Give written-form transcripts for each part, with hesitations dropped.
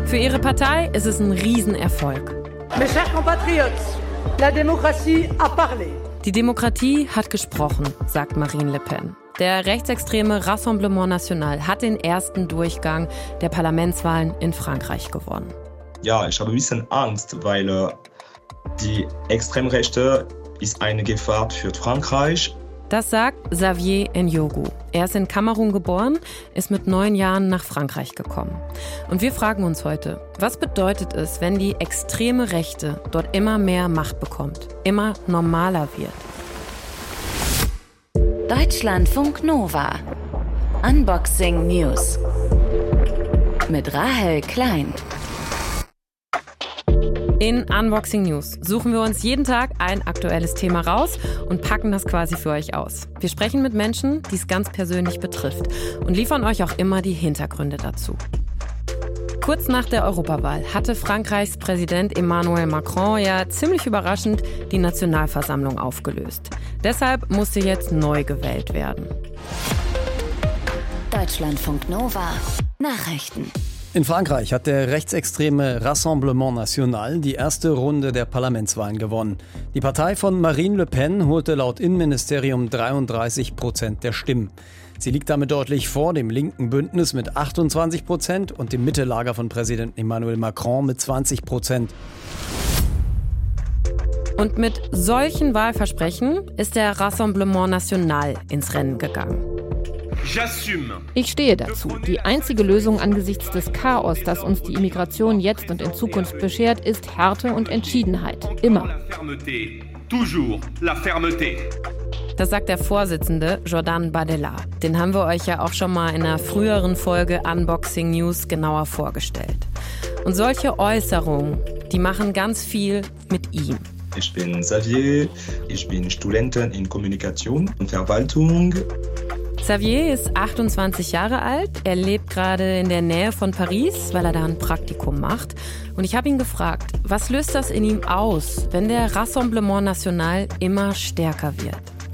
Für ihre Partei ist es ein Riesenerfolg. Mes chers compatriotes, la démocratie a parlé. Die Demokratie hat gesprochen, sagt Marine Le Pen. Der rechtsextreme Rassemblement National hat den ersten Durchgang der Parlamentswahlen in Frankreich gewonnen. Ja, ich habe ein bisschen Angst, weil die Extremrechte ist eine Gefahr für Frankreich. Das sagt Xavier Ndiogu. Er ist in Kamerun geboren, ist mit 9 Jahren nach Frankreich gekommen. Und wir fragen uns heute, was bedeutet es, wenn die extreme Rechte dort immer mehr Macht bekommt, immer normaler wird? Deutschlandfunk Nova. Unboxing News. Mit Rahel Klein. In Unboxing News suchen wir uns jeden Tag ein aktuelles Thema raus und packen das quasi für euch aus. Wir sprechen mit Menschen, die es ganz persönlich betrifft und liefern euch auch immer die Hintergründe dazu. Kurz nach der Europawahl hatte Frankreichs Präsident Emmanuel Macron ja ziemlich überraschend die Nationalversammlung aufgelöst. Deshalb musste jetzt neu gewählt werden. Deutschlandfunk Nova. Nachrichten. In Frankreich hat der rechtsextreme Rassemblement National die erste Runde der Parlamentswahlen gewonnen. Die Partei von Marine Le Pen holte laut Innenministerium 33% der Stimmen. Sie liegt damit deutlich vor dem linken Bündnis mit 28% und dem Mittelager von Präsident Emmanuel Macron mit 20%. Und mit solchen Wahlversprechen ist der Rassemblement National ins Rennen gegangen. Ich stehe dazu. Die einzige Lösung angesichts des Chaos, das uns die Immigration jetzt und in Zukunft beschert, ist Härte und Entschiedenheit. Immer. Das sagt der Vorsitzende Jordan Bardella. Den haben wir euch ja auch schon mal in einer früheren Folge Unboxing News genauer vorgestellt. Und solche Äußerungen, die machen ganz viel mit ihm. Ich bin Xavier, ich bin Studentin in Kommunikation und Verwaltung. Xavier ist 28 Jahre alt. Er lebt gerade in der Nähe von Paris, weil er da ein Praktikum macht. Und ich habe ihn gefragt, was löst das in ihm aus, wenn der Rassemblement National immer stärker wird?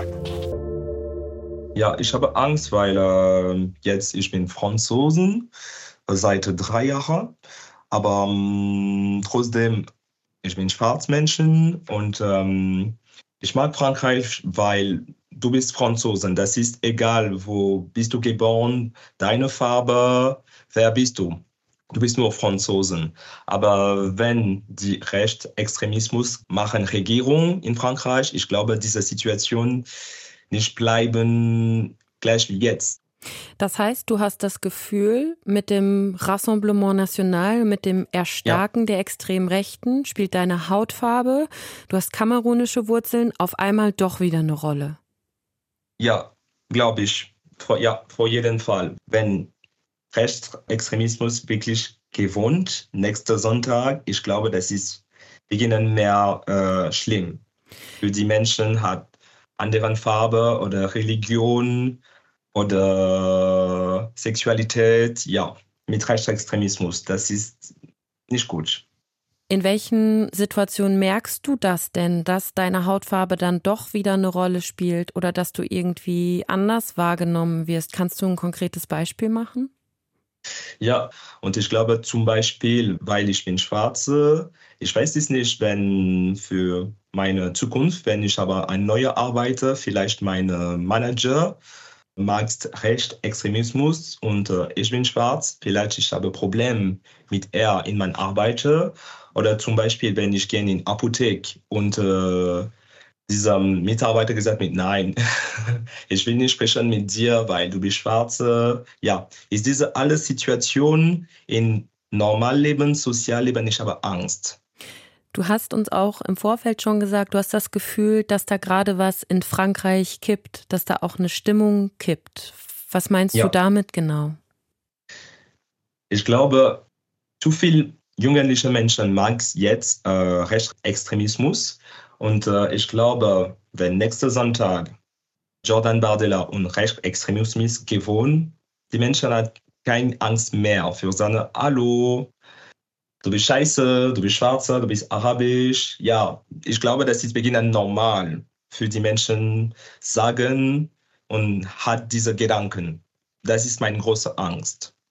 Ja, ich habe Angst, weil jetzt ich bin Franzosen seit 3 Jahren. Aber trotzdem, ich bin Schwarzmenschen und ich mag Frankreich, weil du bist Franzosen. Das ist egal, wo bist du geboren, deine Farbe, wer bist du? Du bist nur Franzosen. Aber wenn die Rechtsextremismus machen Regierung in Frankreich, ich glaube, diese Situation nicht bleiben gleich wie jetzt. Das heißt, du hast das Gefühl, mit dem Rassemblement National, mit dem Erstarken der extremen Rechten, spielt deine Hautfarbe, du hast kamerunische Wurzeln, auf einmal doch wieder eine Rolle. Ja, glaube ich. Vor jeden Fall. Wenn Rechtsextremismus wirklich gewinnt, nächsten Sonntag, ich glaube, das ist beginnend mehr schlimm. Für die Menschen hat andere Farbe oder Religion oder Sexualität, ja, mit Rechtsextremismus. Das ist nicht gut. In welchen Situationen merkst du das denn, dass deine Hautfarbe dann doch wieder eine Rolle spielt oder dass du irgendwie anders wahrgenommen wirst? Kannst du ein konkretes Beispiel machen? Ja, und ich glaube zum Beispiel, weil ich bin Schwarze, ich weiß es nicht, wenn für meine Zukunft, wenn ich aber ein neuer arbeite, vielleicht meine Manager mag Rechtsextremismus und ich bin schwarz, vielleicht ich habe Probleme mit er in meiner Arbeit. Oder zum Beispiel, wenn ich gehe in die Apotheke und dieser Mitarbeiter gesagt hat, nein, ich will nicht sprechen mit dir, weil du bist schwarz. Ja, ist diese alle Situation in Normalleben, Sozialleben, ich habe Angst. Du hast uns auch im Vorfeld schon gesagt, du hast das Gefühl, dass da gerade was in Frankreich kippt, dass da auch eine Stimmung kippt. Was meinst du damit genau? Ich glaube, zu viel jugendliche Menschen mag jetzt Rechtsextremismus. Und ich glaube, wenn nächsten Sonntag Jordan Bardella und Rechtsextremismus gewonnen, die Menschen haben keine Angst mehr für seine Hallo, du bist scheiße, du bist schwarzer, du bist arabisch. Ja, ich glaube, das ist beginnend normal für die Menschen sagen und hat diese Gedanken. Das ist meine große Angst.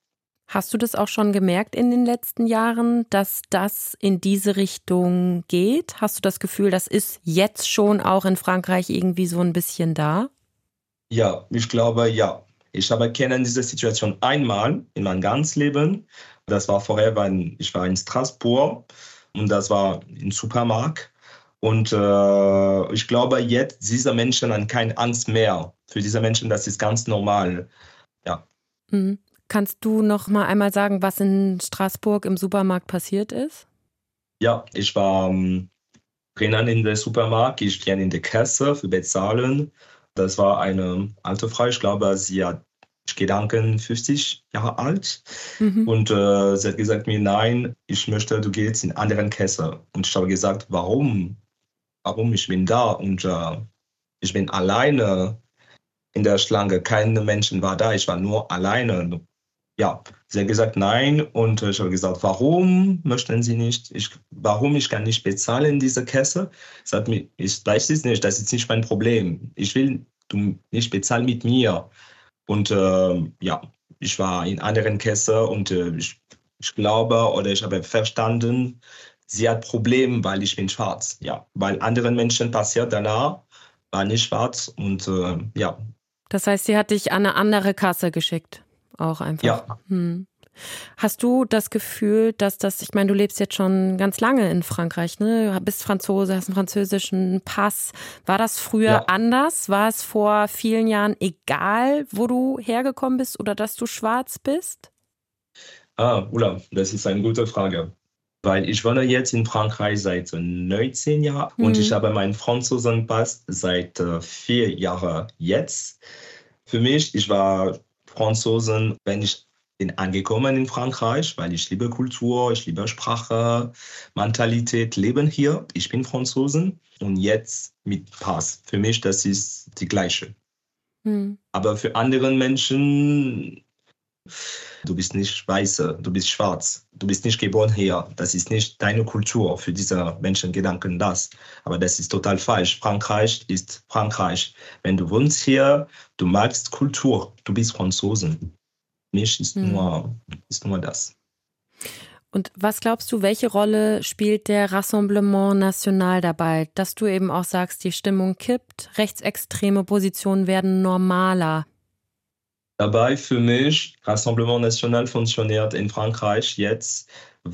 Hast du das auch schon gemerkt in den letzten Jahren, dass das in diese Richtung geht? Hast du das Gefühl, das ist jetzt schon auch in Frankreich irgendwie so ein bisschen da? Ja, ich glaube, ja. Ich habe kenne diese Situation einmal in meinem ganzen Leben. Das war vorher, weil ich war in Straßburg und das war im Supermarkt. Und ich glaube, jetzt diese Menschen haben keine Angst mehr. Für diese Menschen, das ist ganz normal. Ja. Mhm. Kannst du noch mal einmal sagen, was in Straßburg im Supermarkt passiert ist? Ja, ich war drinnen in der Supermarkt. Ich ging in die Kasse für bezahlen. Das war eine alte Frau. Ich glaube, sie hat Gedanken 50 Jahre alt. Und sie hat gesagt mir, nein, ich möchte, du gehst in eine andere Kasse. Und ich habe gesagt, warum? Warum? Ich bin da und ich bin alleine in der Schlange. Keine Menschen war da. Ich war nur alleine. Ja, sie hat gesagt, nein. Und ich habe gesagt, warum möchten Sie nicht? Warum ich kann nicht bezahlen in dieser Kasse? Sie hat mir, ich weiß es nicht, das ist nicht mein Problem. Ich will, du nicht bezahlen mit mir. Und ja, ich war in anderen Kasse und ich glaube oder ich habe verstanden, sie hat Probleme, weil ich bin schwarz. Ja, weil anderen Menschen passiert danach, war nicht schwarz und ja. Das heißt, sie hat dich an eine andere Kasse geschickt? Auch einfach. Ja. Hast du das Gefühl, dass das, ich meine, du lebst jetzt schon ganz lange in Frankreich, ne? Du bist Franzose, hast einen französischen Pass. War das früher anders? War es vor vielen Jahren egal, wo du hergekommen bist oder dass du schwarz bist? Das ist eine gute Frage. Weil ich wohne jetzt in Frankreich seit 19 Jahren und ich habe meinen Franzosenpass seit 4 Jahren jetzt. Für mich, ich war Franzosen, wenn ich bin angekommen in Frankreich, weil ich liebe Kultur, ich liebe Sprache, Mentalität, Leben hier. Ich bin Franzosen und jetzt mit Pass. Für mich, das ist die gleiche. Aber für andere Menschen, du bist nicht Weiße, du bist schwarz, du bist nicht geboren hier. Das ist nicht deine Kultur. Für diese Menschen gedanken das. Aber das ist total falsch. Frankreich ist Frankreich. Wenn du wohnst hier, du magst Kultur, du bist Franzosen. Nicht ist nur das. Und was glaubst du, welche Rolle spielt der Rassemblement National dabei, dass du eben auch sagst, die Stimmung kippt, rechtsextreme Positionen werden normaler? Dabei für mich, Rassemblement National funktioniert in Frankreich jetzt,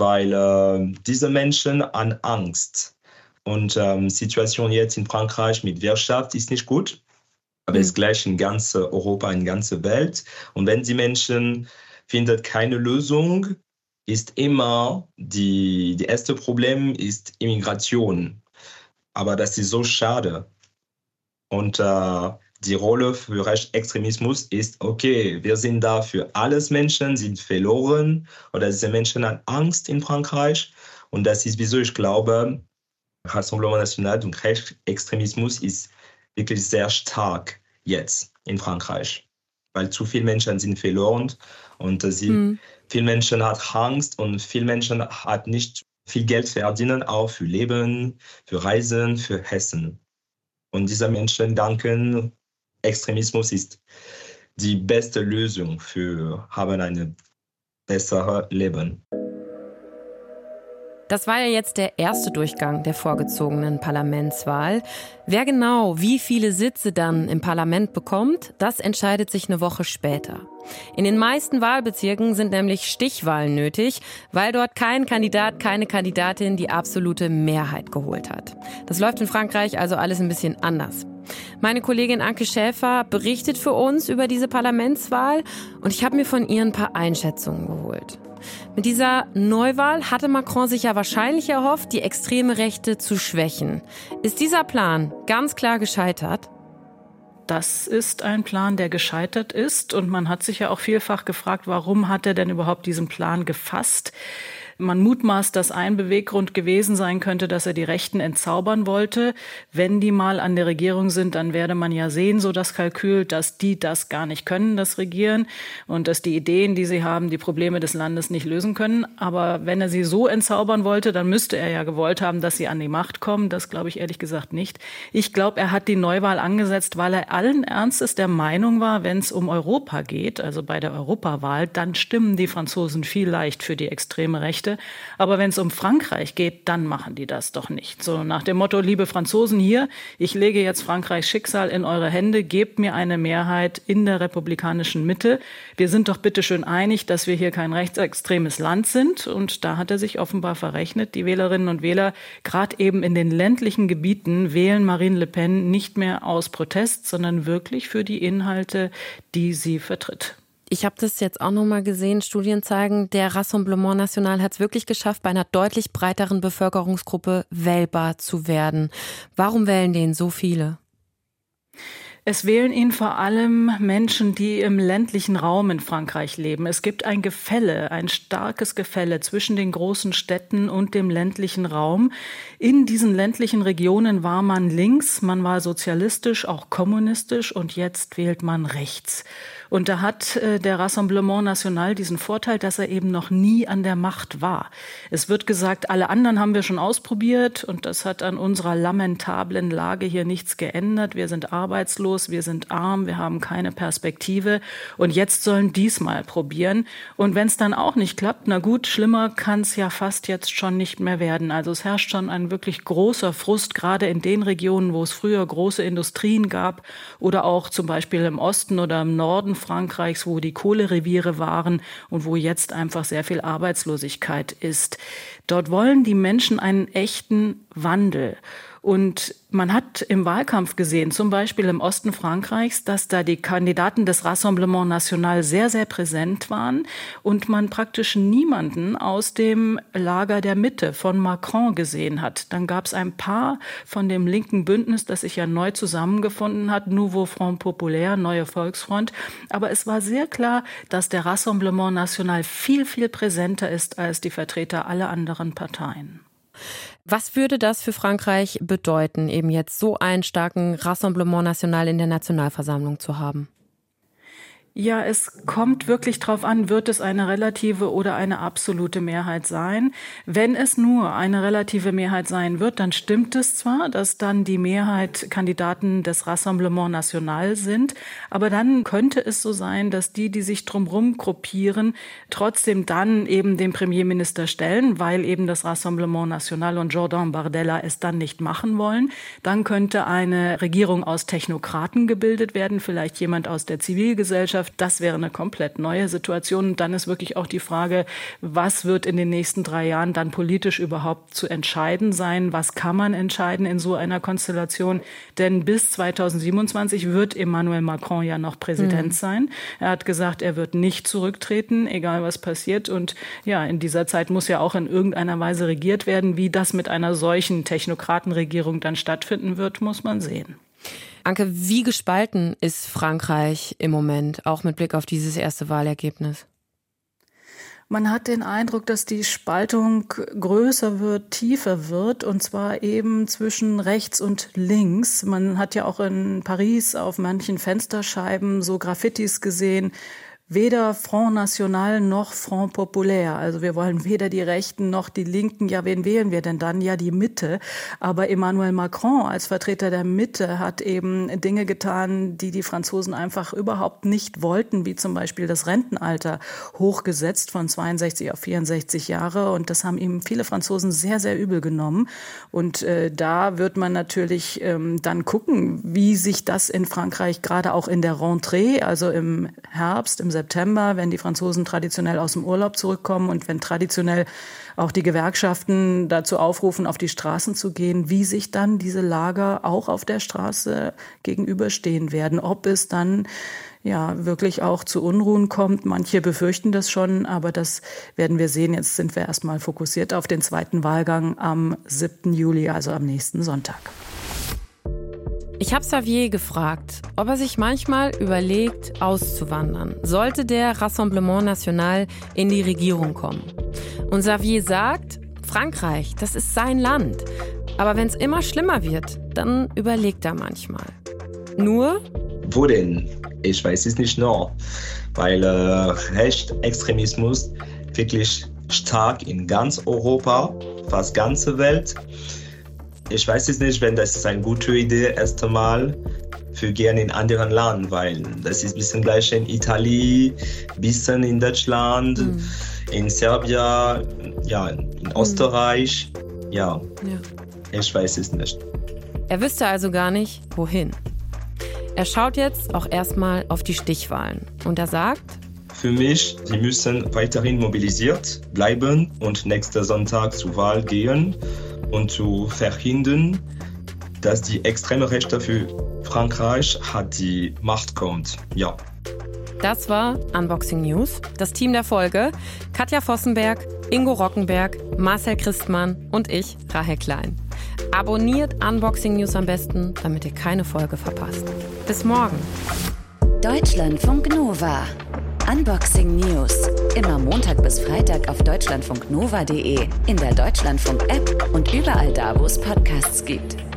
weil diese Menschen haben Angst. Und Situation jetzt in Frankreich mit Wirtschaft ist nicht gut. Aber es ist gleich in ganz Europa, in ganzer Welt. Und wenn die Menschen finden keine Lösung, ist immer die erste Problem ist Immigration. Aber das ist so schade. Und die Rolle für Rechtsextremismus ist, okay, wir sind da für alles, Menschen sind verloren oder diese Menschen haben Angst in Frankreich. Und das ist, wieso ich glaube, Rassemblement National und Rechtsextremismus ist wirklich sehr stark jetzt in Frankreich, weil zu viele Menschen sind verloren und viele Menschen haben Angst und viele Menschen haben nicht viel Geld verdienen, auch für Leben, für Reisen, für Essen. Und diese Menschen denken, Extremismus ist die beste Lösung für haben ein besseres Leben. Das war ja jetzt der erste Durchgang der vorgezogenen Parlamentswahl. Wer genau wie viele Sitze dann im Parlament bekommt, das entscheidet sich eine Woche später. In den meisten Wahlbezirken sind nämlich Stichwahlen nötig, weil dort kein Kandidat, keine Kandidatin die absolute Mehrheit geholt hat. Das läuft in Frankreich also alles ein bisschen anders. Meine Kollegin Anke Schäfer berichtet für uns über diese Parlamentswahl und ich habe mir von ihr ein paar Einschätzungen geholt. Mit dieser Neuwahl hatte Macron sich ja wahrscheinlich erhofft, die extreme Rechte zu schwächen. Ist dieser Plan ganz klar gescheitert? Das ist ein Plan, der gescheitert ist. Und man hat sich ja auch vielfach gefragt, warum hat er denn überhaupt diesen Plan gefasst? Man mutmaßt, dass ein Beweggrund gewesen sein könnte, dass er die Rechten entzaubern wollte. Wenn die mal an der Regierung sind, dann werde man ja sehen, so das Kalkül, dass die das gar nicht können, das Regieren, und dass die Ideen, die sie haben, die Probleme des Landes nicht lösen können. Aber wenn er sie so entzaubern wollte, dann müsste er ja gewollt haben, dass sie an die Macht kommen. Das glaube ich ehrlich gesagt nicht. Ich glaube, er hat die Neuwahl angesetzt, weil er allen Ernstes der Meinung war, wenn es um Europa geht, also bei der Europawahl, dann stimmen die Franzosen vielleicht für die extreme Rechte. Aber wenn es um Frankreich geht, dann machen die das doch nicht. So nach dem Motto, liebe Franzosen, hier, ich lege jetzt Frankreichs Schicksal in eure Hände, gebt mir eine Mehrheit in der republikanischen Mitte. Wir sind doch bitte schön einig, dass wir hier kein rechtsextremes Land sind. Und da hat er sich offenbar verrechnet. Die Wählerinnen und Wähler, gerade eben in den ländlichen Gebieten, wählen Marine Le Pen nicht mehr aus Protest, sondern wirklich für die Inhalte, die sie vertritt. Ich habe das jetzt auch nochmal gesehen. Studien zeigen, der Rassemblement National hat es wirklich geschafft, bei einer deutlich breiteren Bevölkerungsgruppe wählbar zu werden. Warum wählen den so viele? Es wählen ihn vor allem Menschen, die im ländlichen Raum in Frankreich leben. Es gibt ein Gefälle, ein starkes Gefälle zwischen den großen Städten und dem ländlichen Raum. In diesen ländlichen Regionen war man links, man war sozialistisch, auch kommunistisch, und jetzt wählt man rechts. Und da hat der Rassemblement National diesen Vorteil, dass er eben noch nie an der Macht war. Es wird gesagt, alle anderen haben wir schon ausprobiert und das hat an unserer lamentablen Lage hier nichts geändert. Wir sind arbeitslos, wir sind arm, wir haben keine Perspektive und jetzt sollen diesmal probieren. Und wenn es dann auch nicht klappt, na gut, schlimmer kann es ja fast jetzt schon nicht mehr werden. Also es herrscht schon ein wirklich großer Frust, gerade in den Regionen, wo es früher große Industrien gab oder auch zum Beispiel im Osten oder im Norden Frankreichs, wo die Kohlereviere waren und wo jetzt einfach sehr viel Arbeitslosigkeit ist. Dort wollen die Menschen einen echten Wandel. Und man hat im Wahlkampf gesehen, zum Beispiel im Osten Frankreichs, dass da die Kandidaten des Rassemblement National sehr, sehr präsent waren und man praktisch niemanden aus dem Lager der Mitte von Macron gesehen hat. Dann gab es ein paar von dem linken Bündnis, das sich ja neu zusammengefunden hat, Nouveau Front Populaire, Neue Volksfront. Aber es war sehr klar, dass der Rassemblement National viel, viel präsenter ist als die Vertreter aller anderen Parteien. Was würde das für Frankreich bedeuten, eben jetzt so einen starken Rassemblement National in der Nationalversammlung zu haben? Ja, es kommt wirklich drauf an, wird es eine relative oder eine absolute Mehrheit sein. Wenn es nur eine relative Mehrheit sein wird, dann stimmt es zwar, dass dann die Mehrheit Kandidaten des Rassemblement National sind, aber dann könnte es so sein, dass die sich drumherum gruppieren, trotzdem dann eben den Premierminister stellen, weil eben das Rassemblement National und Jordan Bardella es dann nicht machen wollen. Dann könnte eine Regierung aus Technokraten gebildet werden, vielleicht jemand aus der Zivilgesellschaft. Das wäre eine komplett neue Situation. Und dann ist wirklich auch die Frage, was wird in den nächsten 3 Jahren dann politisch überhaupt zu entscheiden sein? Was kann man entscheiden in so einer Konstellation? Denn bis 2027 wird Emmanuel Macron ja noch Präsident sein. Er hat gesagt, er wird nicht zurücktreten, egal was passiert. Und ja, in dieser Zeit muss ja auch in irgendeiner Weise regiert werden. Wie das mit einer solchen Technokratenregierung dann stattfinden wird, muss man sehen. Anke, wie gespalten ist Frankreich im Moment, auch mit Blick auf dieses erste Wahlergebnis? Man hat den Eindruck, dass die Spaltung größer wird, tiefer wird, und zwar eben zwischen rechts und links. Man hat ja auch in Paris auf manchen Fensterscheiben so Graffitis gesehen: weder Front National noch Front Populaire. Also wir wollen weder die Rechten noch die Linken. Ja, wen wählen wir denn dann? Ja, die Mitte. Aber Emmanuel Macron als Vertreter der Mitte hat eben Dinge getan, die die Franzosen einfach überhaupt nicht wollten, wie zum Beispiel das Rentenalter hochgesetzt von 62 auf 64 Jahre. Und das haben ihm viele Franzosen sehr, sehr übel genommen. Und da wird man natürlich dann gucken, wie sich das in Frankreich gerade auch in der Rentrée, also im Herbst, im September, wenn die Franzosen traditionell aus dem Urlaub zurückkommen und wenn traditionell auch die Gewerkschaften dazu aufrufen, auf die Straßen zu gehen, wie sich dann diese Lager auch auf der Straße gegenüberstehen werden. Ob es dann ja wirklich auch zu Unruhen kommt. Manche befürchten das schon, aber das werden wir sehen. Jetzt sind wir erstmal fokussiert auf den zweiten Wahlgang am 7. Juli, also am nächsten Sonntag. Ich habe Xavier gefragt, ob er sich manchmal überlegt, auszuwandern, sollte der Rassemblement National in die Regierung kommen. Und Xavier sagt, Frankreich, das ist sein Land. Aber wenn es immer schlimmer wird, dann überlegt er manchmal. Nur? Wo denn? Ich weiß es nicht noch, weil Rechtsextremismus wirklich stark in ganz Europa, fast ganze Welt. Ich weiß es nicht, wenn das ist eine gute Idee, erst einmal für gerne in anderen Ländern, weil das ist ein bisschen gleich in Italien, ein bisschen in Deutschland, in Serbien, ja, in Österreich, ja. Ich weiß es nicht. Er wüsste also gar nicht, wohin. Er schaut jetzt auch erstmal auf die Stichwahlen und er sagt: Für mich, sie müssen weiterhin mobilisiert bleiben und nächsten Sonntag zur Wahl gehen und zu verhindern, dass die extreme Rechte für Frankreich hat die Macht kommt. Ja. Das war Unboxing News. Das Team der Folge: Katja Vossenberg, Ingo Rockenberg, Marcel Christmann und ich, Rahel Klein. Abonniert Unboxing News am besten, damit ihr keine Folge verpasst. Bis morgen. Deutschlandfunk Nova. Unboxing News. Immer Montag bis Freitag auf deutschlandfunknova.de, in der Deutschlandfunk-App und überall da, wo es Podcasts gibt.